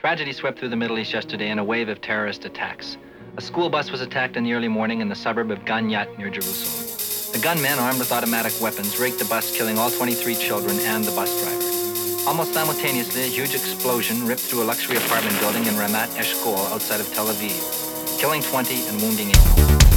Tragedy swept through the Middle East yesterday in a wave of terrorist attacks. A school bus was attacked in the early morning in the suburb of Ganyat near Jerusalem. The gunmen, armed with automatic weapons, raked the bus, killing all 23 children and the bus driver. Almost simultaneously, a huge explosion ripped through a luxury apartment building in Ramat Eshkol outside of Tel Aviv, killing 20 and wounding 8.